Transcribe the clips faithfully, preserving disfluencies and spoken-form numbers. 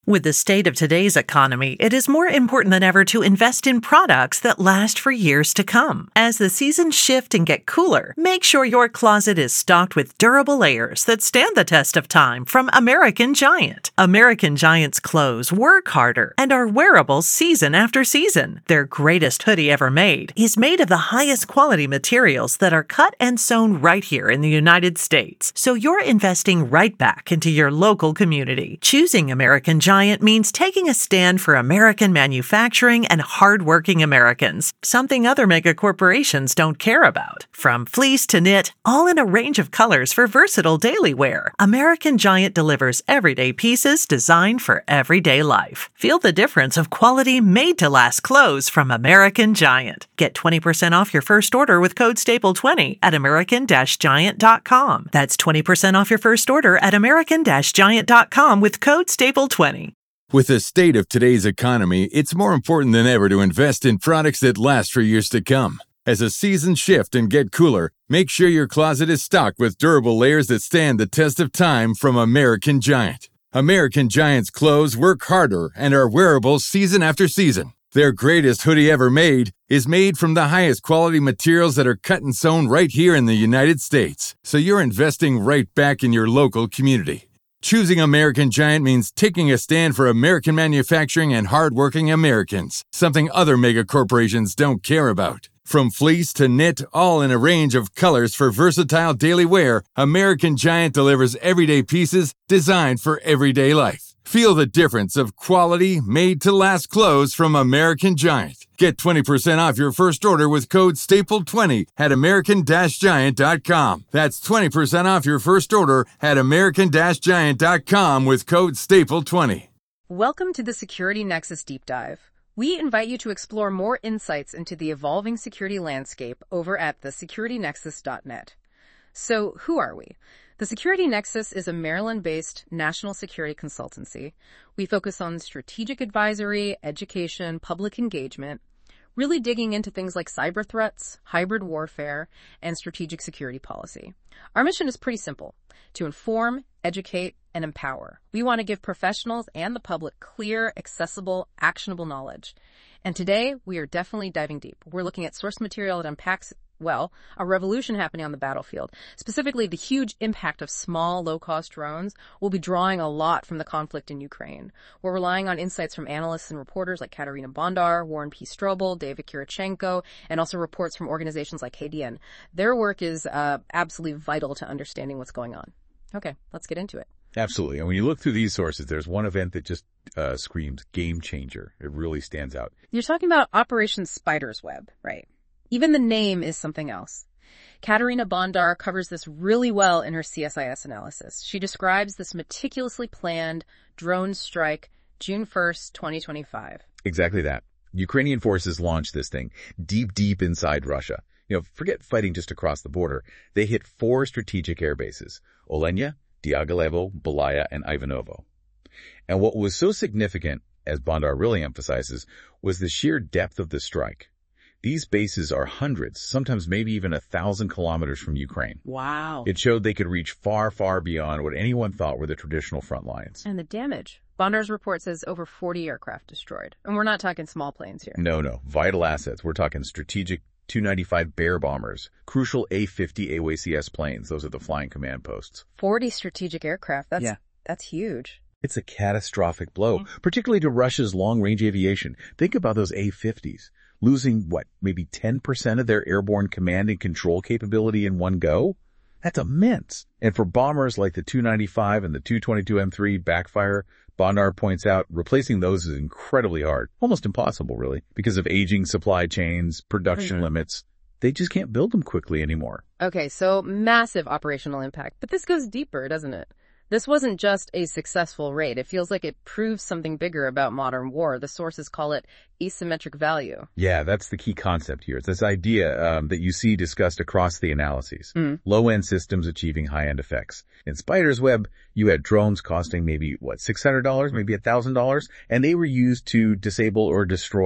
With the state of today's economy, it is more important than ever to invest in products that last for years to come. As the seasons shift and get cooler, make sure your closet is stocked with durable layers that stand the test of time from American Giant. American Giant's clothes work harder and are wearable season after season. Their greatest hoodie ever made is made of the highest quality materials that are cut and sewn right here in the United States. So you're investing right back into your local community. Choosing American Giant means taking a stand for American manufacturing and hardworking Americans, something other mega corporations don't care about. From fleece to knit, all in a range of colors for versatile daily wear, American Giant delivers everyday pieces designed for everyday life. Feel the difference of quality made-to-last clothes from American Giant. Get twenty percent off your first order with code staple twenty at american giant dot com. That's twenty percent off your first order at american giant dot com with code staple twenty. With the state of today's economy, it's more important than ever to invest in products that last for years to come. As the seasons shift and get cooler, make sure your closet is stocked with durable layers that stand the test of time from American Giant. American Giant's clothes work harder and are wearable season after season. Their greatest hoodie ever made is made from the highest quality materials that are cut and sewn right here in the United States. So you're investing right back in your local community. Choosing American Giant means taking a stand for American manufacturing and hardworking Americans, something other mega corporations don't care about. From fleece to knit, all in a range of colors for versatile daily wear, American Giant delivers everyday pieces designed for everyday life. Feel the difference of quality, made-to-last clothes from American Giant. Get twenty percent off your first order with code staple twenty at american giant dot com. That's twenty percent off your first order at american giant dot com with code staple twenty. Welcome to the Security Nexus Deep Dive. We invite you to explore more insights into the evolving security landscape over at the security nexus dot net. So, who are we? The Security Nexus is a Maryland-based national security consultancy. We focus on strategic advisory, education, public engagement, really digging into things like cyber threats, hybrid warfare, and strategic security policy. Our mission is pretty simple: to inform, educate, and empower. We want to give professionals and the public clear, accessible, actionable knowledge. And today, we are definitely diving deep. We're looking at source material that unpacks, well, a revolution happening on the battlefield. Specifically, the huge impact of small, low-cost drones. Will be drawing a lot from the conflict in Ukraine. We're relying on insights from analysts and reporters like Katarina Bondar, Warren P. Strobel, David Kirichenko, and also reports from organizations like K D N. Their work is uh, absolutely vital to understanding what's going on. Okay, let's get into it. Absolutely. And when you look through these sources, there's one event that just uh, screams game changer. It really stands out. You're talking about Operation Spider's Web, right? Even the name is something else. Katarina Bondar covers this really well in her C S I S analysis. She describes this meticulously planned drone strike June first, twenty twenty-five. Exactly that. Ukrainian forces launched this thing deep, deep inside Russia. You know, forget fighting just across the border. They hit four strategic air bases: Olenia, Diaghilevo, Belaya, and Ivanovo. And what was so significant, as Bondar really emphasizes, was the sheer depth of the strike. These bases are hundreds, sometimes maybe even a thousand kilometers from Ukraine. Wow. It showed they could reach far, far beyond what anyone thought were the traditional front lines. And the damage. Bondar's report says over forty aircraft destroyed. And we're not talking small planes here. No, no. Vital assets. We're talking strategic two ninety-five Bear bombers, crucial A fifty A W A C S planes. Those are the flying command posts. forty strategic aircraft. That's, yeah. that's huge. It's a catastrophic blow, mm-hmm. particularly to Russia's long-range aviation. Think about those A fifties. Losing, what, maybe ten percent of their airborne command and control capability in one go? That's immense. And for bombers like the two ninety-five and the two twenty-two M three backfire, Bondar points out replacing those is incredibly hard, almost impossible really, because of aging supply chains, production mm-hmm. limits. They just can't build them quickly anymore. Okay, so massive operational impact. But this goes deeper, doesn't it? This wasn't just a successful raid. It feels like it proves something bigger about modern war. The sources call it asymmetric value. Yeah, that's the key concept here. It's this idea um, that you see discussed across the analyses. Mm. Low-end systems achieving high-end effects. In Spider's Web, you had drones costing maybe, what, six hundred dollars, maybe one thousand dollars, and they were used to disable or destroy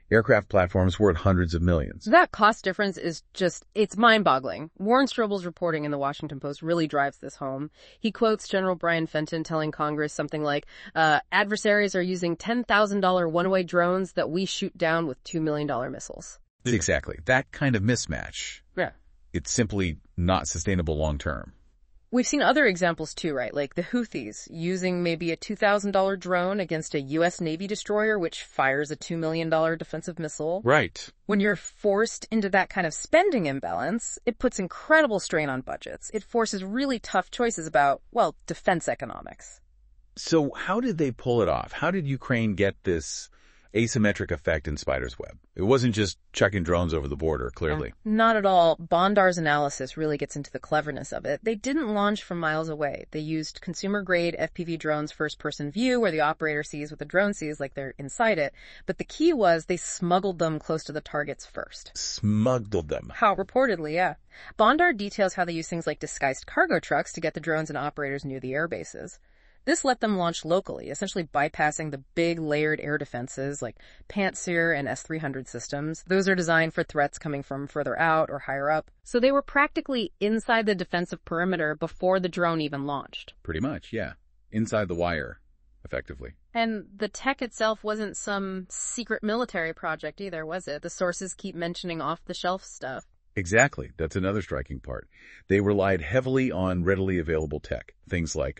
Aircraft platforms were at hundreds of millions. That cost difference is just, it's mind-boggling. Warren Strobel's reporting in the Washington Post really drives this home. He quotes General Brian Fenton telling Congress something like, uh, adversaries are using ten thousand dollars one-way drones that we shoot down with two million dollars missiles. Exactly. That kind of mismatch. Yeah. It's simply not sustainable long term. We've seen other examples too, right? Like the Houthis using maybe a two thousand dollars drone against a U S Navy destroyer, which fires a two million dollars defensive missile. Right. When you're forced into that kind of spending imbalance, it puts incredible strain on budgets. It forces really tough choices about, well, defense economics. So how did they pull it off? How did Ukraine get this asymmetric effect in Spider's web? It wasn't just chucking drones over the border, clearly. Yeah, not at all. Bondar's analysis really gets into the cleverness of it. They didn't launch from miles away. They used consumer-grade F P V drones first-person view, where the operator sees what the drone sees like they're inside it. But the key was they smuggled them close to the targets first. Smuggled them. How reportedly, yeah. Bondar details how they use things like disguised cargo trucks to get the drones and operators near the air bases. This let them launch locally, essentially bypassing the big layered air defenses like Pantsir and S three hundred systems. Those are designed for threats coming from further out or higher up. So they were practically inside the defensive perimeter before the drone even launched. Pretty much, yeah. Inside the wire, effectively. And the tech itself wasn't some secret military project either, was it? The sources keep mentioning off-the-shelf stuff. Exactly. That's another striking part. They relied heavily on readily available tech. Things like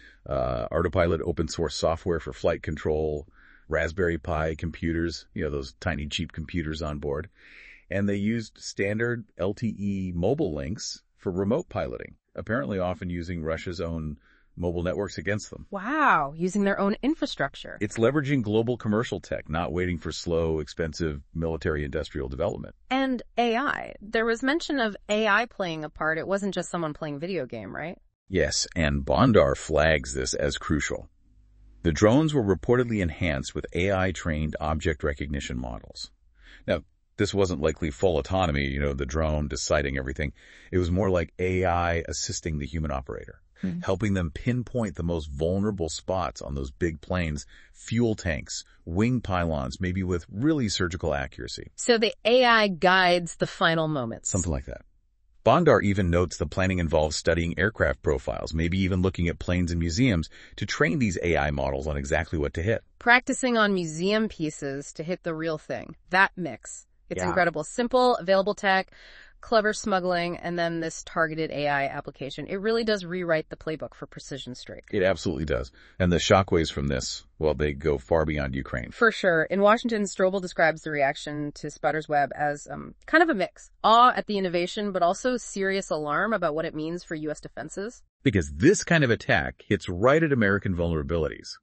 Uh, Autopilot open source software for flight control, Raspberry Pi computers, you know, those tiny cheap computers on board. And they used standard L T E mobile links for remote piloting, apparently often using Russia's own mobile networks against them. Wow, using their own infrastructure. It's leveraging global commercial tech, not waiting for slow, expensive military industrial development. And A I. There was mention of A I playing a part. It wasn't just someone playing video game, right? Yes, and Bondar flags this as crucial. The drones were reportedly enhanced with A I-trained object recognition models. Now, this wasn't likely full autonomy, you know, the drone deciding everything. It was more like A I assisting the human operator, mm-hmm. helping them pinpoint the most vulnerable spots on those big planes, fuel tanks, wing pylons, maybe with really surgical accuracy. So the A I guides the final moments. Something like that. Bondar even notes the planning involves studying aircraft profiles, maybe even looking at planes in museums to train these A I models on exactly what to hit. Practicing on museum pieces to hit the real thing. That mix. It's yeah. incredible. Simple, available tech, clever smuggling, and then this targeted A I application. It really does rewrite the playbook for precision strike. It absolutely does. And the shockwaves from this, well, they go far beyond Ukraine. For sure. In Washington, Strobel describes the reaction to Spider's web as um, kind of a mix. Awe at the innovation, but also serious alarm about what it means for U S defenses. Because this kind of attack hits right at American vulnerabilities.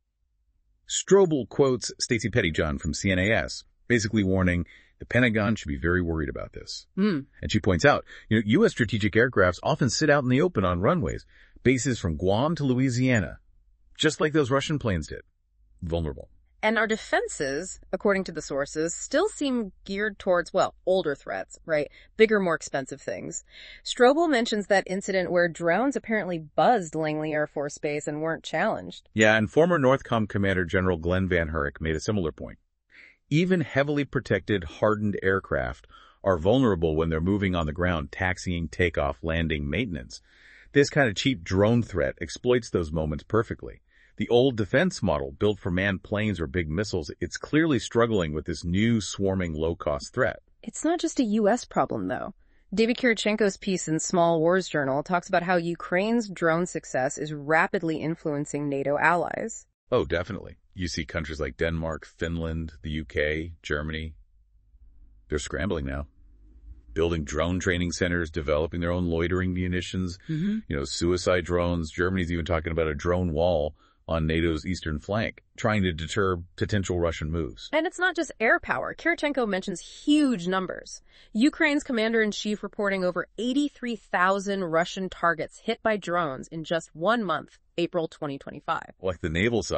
Strobel quotes Stacey Pettyjohn from C N A S, basically warning the Pentagon should be very worried about this. Mm. And she points out, you know, U S strategic aircrafts often sit out in the open on runways, bases from Guam to Louisiana, just like those Russian planes did. Vulnerable. And our defenses, according to the sources, still seem geared towards, well, older threats, right? Bigger, more expensive things. Strobel mentions that incident where drones apparently buzzed Langley Air Force Base and weren't challenged. Yeah, and former Northcom Commander General Glenn Van Herk made a similar point. Even heavily protected, hardened aircraft are vulnerable when they're moving on the ground, taxiing, takeoff, landing, maintenance. This kind of cheap drone threat exploits those moments perfectly. The old defense model, built for manned planes or big missiles, it's clearly struggling with this new swarming low-cost threat. It's not just a U S problem, though. David Kirichenko's piece in Small Wars Journal talks about how Ukraine's drone success is rapidly influencing NATO allies. Oh, definitely. You see countries like Denmark, Finland, the U K, Germany. They're scrambling now. Building drone training centers, developing their own loitering munitions, mm-hmm. you know, suicide drones. Germany's even talking about a drone wall on NATO's eastern flank, trying to deter potential Russian moves. And it's not just air power. Kirichenko mentions huge numbers. Ukraine's commander-in-chief reporting over eighty-three thousand Russian targets hit by drones in just one month, April twenty twenty-five. Like the naval side,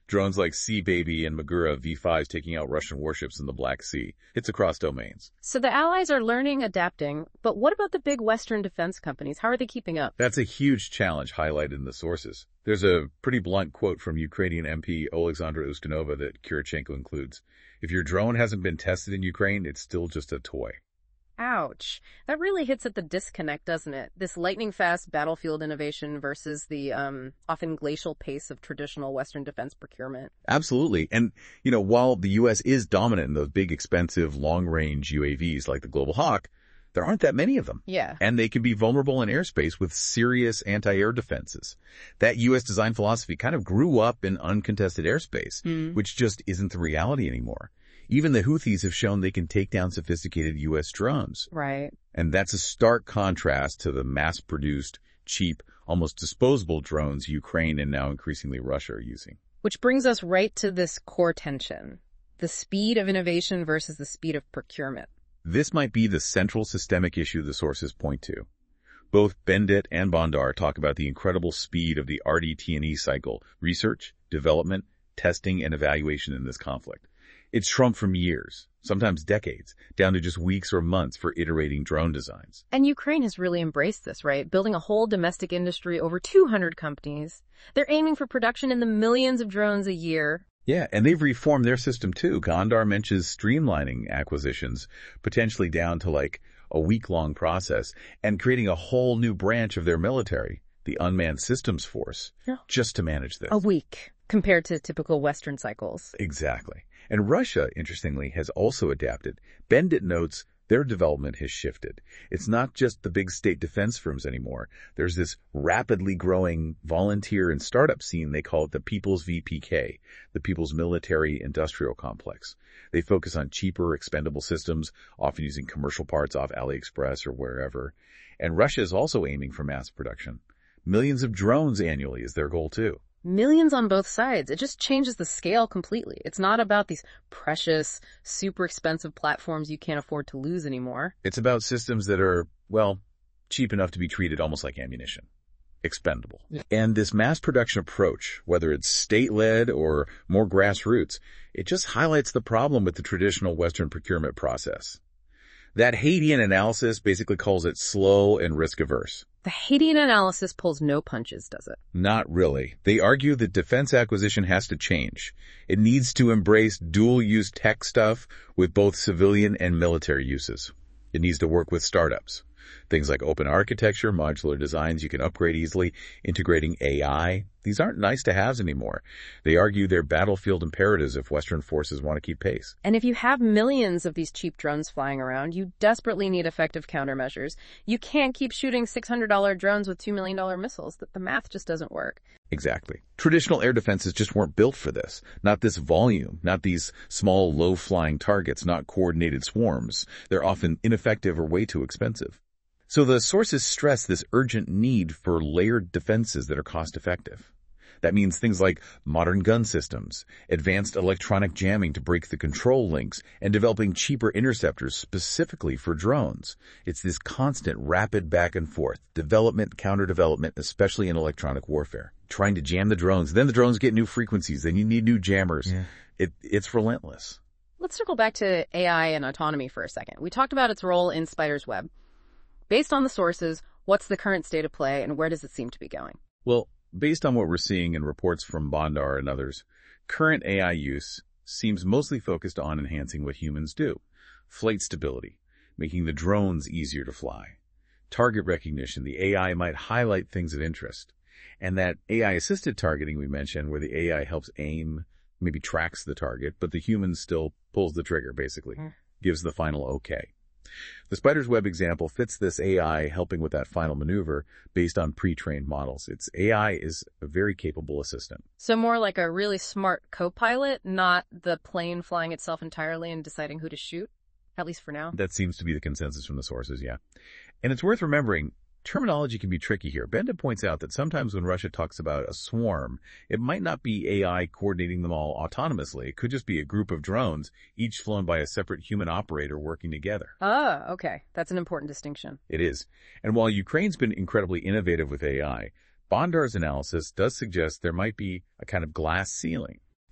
Drones like Sea Baby and Magura V fives taking out Russian warships in the Black Sea. It's across domains. So the Allies are learning, adapting, but what about the big Western defense companies? How are they keeping up? That's a huge challenge highlighted in the sources. There's a pretty blunt quote from Ukrainian M P Oleksandra Ustinova that Kirichenko includes. If your drone hasn't been tested in Ukraine, it's still just a toy. Ouch. That really hits at the disconnect, doesn't it? This lightning-fast battlefield innovation versus the um, often glacial pace of traditional Western defense procurement. Absolutely. And, you know, while the U S is dominant in those big, expensive, long-range U A Vs like the Global Hawk, there aren't that many of them. Yeah. And they can be vulnerable in airspace with serious anti-air defenses. That U S design philosophy kind of grew up in uncontested airspace, mm. which just isn't the reality anymore. Even the Houthis have shown they can take down sophisticated U S drones. Right. And that's a stark contrast to the mass-produced, cheap, almost disposable drones Ukraine and now increasingly Russia are using. Which brings us right to this core tension, the speed of innovation versus the speed of procurement. This might be the central systemic issue the sources point to. Both Bendit and Bondar talk about the incredible speed of the R D T and E cycle, research, development, testing, and evaluation in this conflict. It's shrunk from years, sometimes decades, down to just weeks or months for iterating drone designs. And Ukraine has really embraced this, right? Building a whole domestic industry, over two hundred companies. They're aiming for production in the millions of drones a year. Yeah, and they've reformed their system too. Gondar mentions streamlining acquisitions, potentially down to like a week-long process, and creating a whole new branch of their military, the Unmanned Systems Force, yeah. just to manage this. A week, compared to typical Western cycles. Exactly. And Russia, interestingly, has also adapted. Bendit notes their development has shifted. It's not just the big state defense firms anymore. There's this rapidly growing volunteer and startup scene. They call it the People's V P K, the People's Military Industrial Complex. They focus on cheaper, expendable systems, often using commercial parts off AliExpress or wherever. And Russia is also aiming for mass production. Millions of drones annually is their goal, too. Millions on both sides. It just changes the scale completely. It's not about these precious, super expensive platforms you can't afford to lose anymore. It's about systems that are, well, cheap enough to be treated almost like ammunition. Expendable. Yeah. And this mass production approach, whether it's state-led or more grassroots, it just highlights the problem with the traditional Western procurement process. That Haitian analysis basically calls it slow and risk-averse. The Haitian analysis pulls no punches, does it? Not really. They argue that defense acquisition has to change. It needs to embrace dual-use tech stuff with both civilian and military uses. It needs to work with startups. Things like open architecture, modular designs you can upgrade easily, integrating A I. These aren't nice-to-haves anymore. They argue they're battlefield imperatives if Western forces want to keep pace. And if you have millions of these cheap drones flying around, you desperately need effective countermeasures. You can't keep shooting six hundred dollars drones with two million dollars missiles. The math just doesn't work. Exactly. Traditional air defenses just weren't built for this. Not this volume, not these small, low-flying targets, not coordinated swarms. They're often ineffective or way too expensive. So the sources stress this urgent need for layered defenses that are cost-effective. That means things like modern gun systems, advanced electronic jamming to break the control links, and developing cheaper interceptors specifically for drones. It's this constant, rapid back and forth, development, counter-development, especially in electronic warfare. Trying to jam the drones, then the drones get new frequencies, then you need new jammers. Yeah. It, it's relentless. Let's circle back to A I and autonomy for a second. We talked about its role in Spider's Web. Based on the sources, what's the current state of play and where does it seem to be going? Well, based on what we're seeing in reports from Bondar and others, current A I use seems mostly focused on enhancing what humans do. Flight stability, making the drones easier to fly. Target recognition, the A I might highlight things of interest. And that A I-assisted targeting we mentioned, where the A I helps aim, maybe tracks the target, but the human still pulls the trigger, basically, mm. gives the final okay. The Spider's Web example fits this A I helping with that final maneuver based on pre-trained models. Its A I is a very capable assistant. So more like a really smart co-pilot, not the plane flying itself entirely and deciding who to shoot, at least for now. That seems to be the consensus from the sources, yeah. And it's worth remembering, terminology can be tricky here. Bendit points out that sometimes when Russia talks about a swarm, it might not be A I coordinating them all autonomously. It could just be a group of drones, each flown by a separate human operator working together. Ah, okay. That's an important distinction. It is. And while Ukraine's been incredibly innovative with A I, Bondar's analysis does suggest there might be a kind of glass ceiling.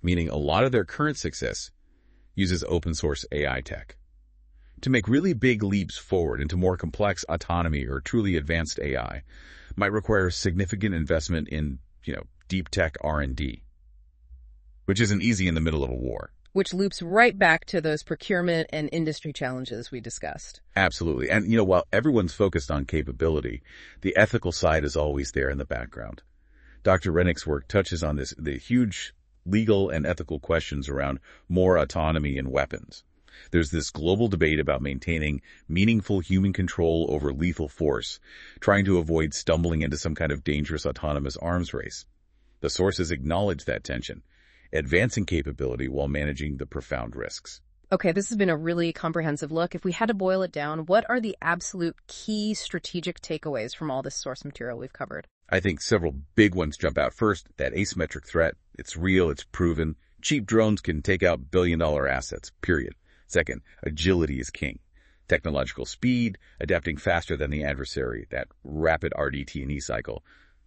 meaning a lot of their current success uses open source A I tech. To make really big leaps forward into more complex autonomy or truly advanced A I might require significant investment in, you know, deep tech R and D, which isn't easy in the middle of a war. Which loops right back to those procurement and industry challenges we discussed. Absolutely. And, you know, while everyone's focused on capability, the ethical side is always there in the background. Doctor Rennick's work touches on this, the huge legal and ethical questions around more autonomy in weapons. There's this global debate about maintaining meaningful human control over lethal force, trying to avoid stumbling into some kind of dangerous autonomous arms race. The sources acknowledge that tension, advancing capability while managing the profound risks. Okay, this has been a really comprehensive look. If we had to boil it down, what are the absolute key strategic takeaways from all this source material we've covered? I think several big ones jump out. First, that asymmetric threat. It's real, it's proven. Cheap drones can take out billion-dollar assets, period. Second, agility is king. Technological speed, adapting faster than the adversary, that rapid R D T and E cycle.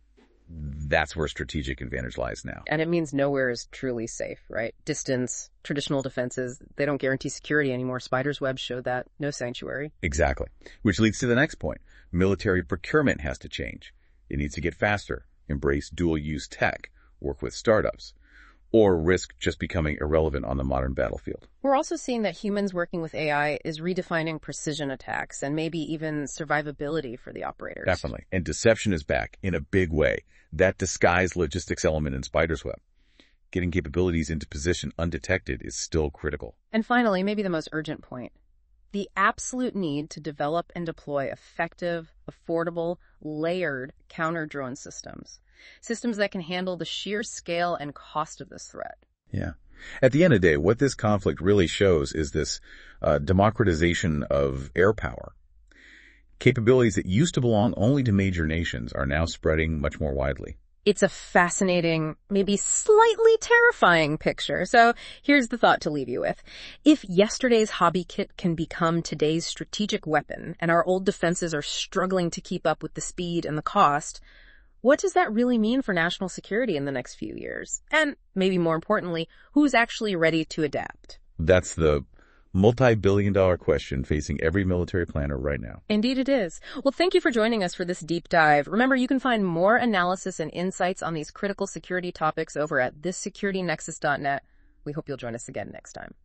That's where strategic advantage lies now. And it means nowhere is truly safe, right? Distance, traditional defenses, they don't guarantee security anymore. Spider's web showed that. No sanctuary. Exactly. Which leads to the next point. Military procurement has to change. It needs to get faster, embrace dual-use tech, work with startups, or risk just becoming irrelevant on the modern battlefield. We're also seeing that humans working with A I is redefining precision attacks and maybe even survivability for the operators. Definitely. And deception is back in a big way. That disguised logistics element in Spider's web. Getting capabilities into position undetected is still critical. And finally, maybe the most urgent point. The absolute need to develop and deploy effective, affordable, layered counter-drone systems. Systems that can handle the sheer scale and cost of this threat. Yeah. At the end of the day, what this conflict really shows is this uh, democratization of air power. Capabilities that used to belong only to major nations are now spreading much more widely. It's a fascinating, maybe slightly terrifying picture. So here's the thought to leave you with. If yesterday's hobby kit can become today's strategic weapon, and our old defenses are struggling to keep up with the speed and the cost, what does that really mean for national security in the next few years? And maybe more importantly, who's actually ready to adapt? That's the multi-billion dollar question facing every military planner right now. Indeed it is. Well, thank you for joining us for this deep dive. Remember, you can find more analysis and insights on these critical security topics over at this security nexus dot net. We hope you'll join us again next time.